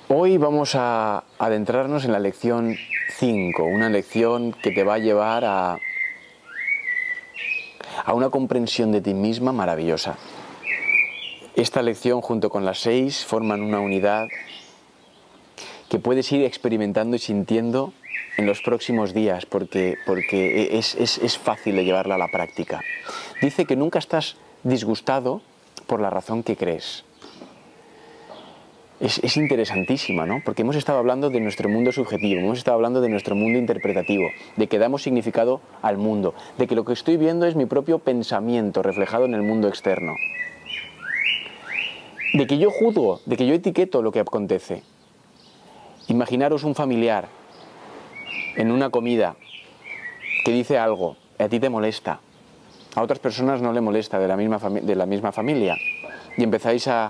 Hoy vamos a adentrarnos en la lección 5, una lección que te va a llevar a una comprensión de ti misma maravillosa. Esta lección junto con las 6 forman una unidad que puedes ir experimentando y sintiendo en los próximos días porque es fácil de llevarla a la práctica. Dice que nunca estás disgustado por la razón que crees. Es interesantísima, ¿no? Porque hemos estado hablando de nuestro mundo subjetivo, hemos estado hablando de nuestro mundo interpretativo, de que damos significado al mundo, de que lo que estoy viendo es mi propio pensamiento reflejado en el mundo externo, de que yo juzgo, de que yo etiqueto lo que acontece. Imaginaros un familiar en una comida que dice algo, a ti te molesta, a otras personas no le molesta de la misma familia, y empezáis a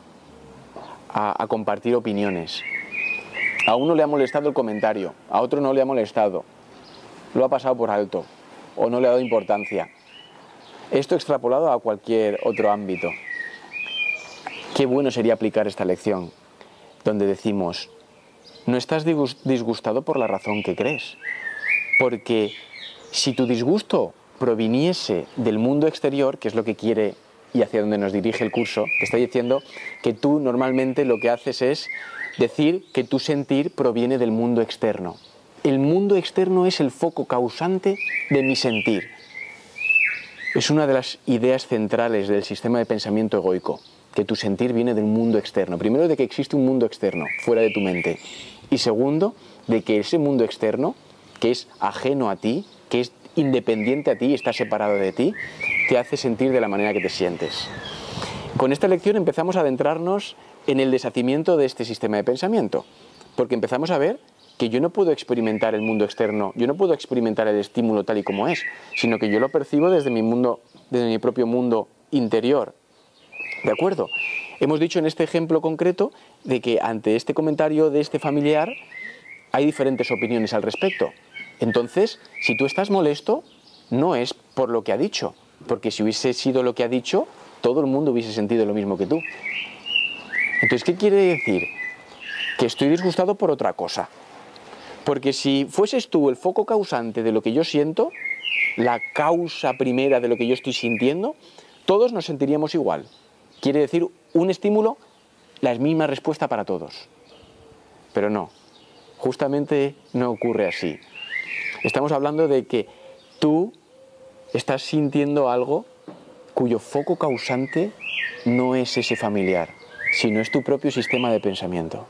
compartir opiniones. A uno le ha molestado el comentario, a otro no le ha molestado, lo ha pasado por alto o no le ha dado importancia. Esto extrapolado a cualquier otro ámbito. Qué bueno sería aplicar esta lección, donde decimos, no estás disgustado por la razón que crees, porque si tu disgusto proviniese del mundo exterior, que es lo que quiere y hacia donde nos dirige el curso, te está diciendo que tú normalmente lo que haces es decir que tu sentir proviene del mundo externo. El mundo externo es el foco causante de mi sentir. Es una de las ideas centrales del sistema de pensamiento egoico, que tu sentir viene del mundo externo. Primero, de que existe un mundo externo, fuera de tu mente. Y segundo, de que ese mundo externo, que es ajeno a ti, que es independiente a ti, está separado de ti, te hace sentir de la manera que te sientes. Con esta lección empezamos a adentrarnos en el deshacimiento de este sistema de pensamiento, porque empezamos a ver que yo no puedo experimentar el mundo externo, yo no puedo experimentar el estímulo tal y como es, sino que yo lo percibo desde mi mundo, desde mi propio mundo interior. ¿De acuerdo? Hemos dicho en este ejemplo concreto de que ante este comentario de este familiar hay diferentes opiniones al respecto. Entonces, si tú estás molesto, no es por lo que ha dicho, porque si hubiese sido lo que ha dicho, todo el mundo hubiese sentido lo mismo que tú. Entonces, ¿qué quiere decir? Que estoy disgustado por otra cosa. Porque si fueses tú el foco causante de lo que yo siento, la causa primera de lo que yo estoy sintiendo, todos nos sentiríamos igual. Quiere decir, un estímulo, la misma respuesta para todos. Pero no, justamente no ocurre así. Estamos hablando de que tú estás sintiendo algo cuyo foco causante no es ese familiar, sino es tu propio sistema de pensamiento.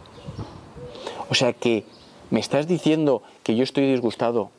O sea que me estás diciendo que yo estoy disgustado.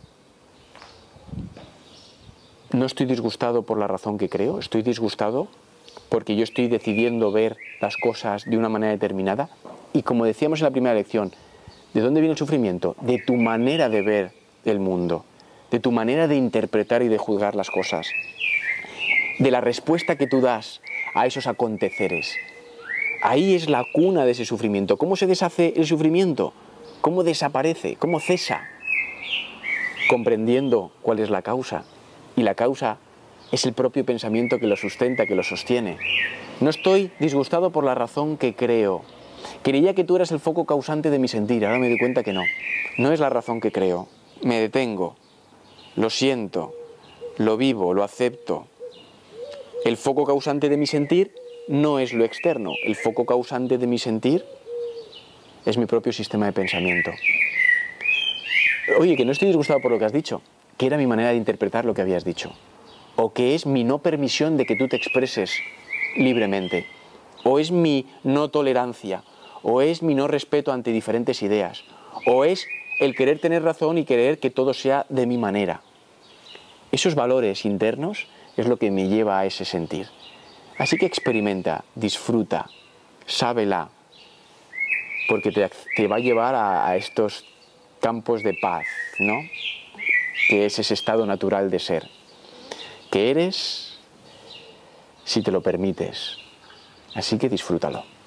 No estoy disgustado por la razón que creo, estoy disgustado porque yo estoy decidiendo ver las cosas de una manera determinada. Y como decíamos en la primera lección, ¿de dónde viene el sufrimiento? De tu manera de ver el mundo, de tu manera de interpretar y de juzgar las cosas, de la respuesta que tú das a esos aconteceres. Ahí es la cuna de ese sufrimiento. ¿Cómo se deshace el sufrimiento? ¿Cómo desaparece? ¿Cómo cesa? Comprendiendo cuál es la causa. Y la causa es el propio pensamiento que lo sustenta, que lo sostiene. No estoy disgustado por la razón que creo. Creía que tú eras el foco causante de mi sentir, ahora me doy cuenta que no. No es la razón que creo. Me detengo, lo siento, lo vivo, lo acepto. El foco causante de mi sentir no es lo externo. El foco causante de mi sentir es mi propio sistema de pensamiento. Oye, que no estoy disgustado por lo que has dicho, que era mi manera de interpretar lo que habías dicho. O que es mi no permisión de que tú te expreses libremente. O es mi no tolerancia. O es mi no respeto ante diferentes ideas. O es el querer tener razón y querer que todo sea de mi manera. Esos valores internos es lo que me lleva a ese sentir. Así que experimenta, disfruta, sábela, porque te va a llevar a estos campos de paz, ¿no? Que es ese estado natural de ser, que eres si te lo permites. Así que disfrútalo.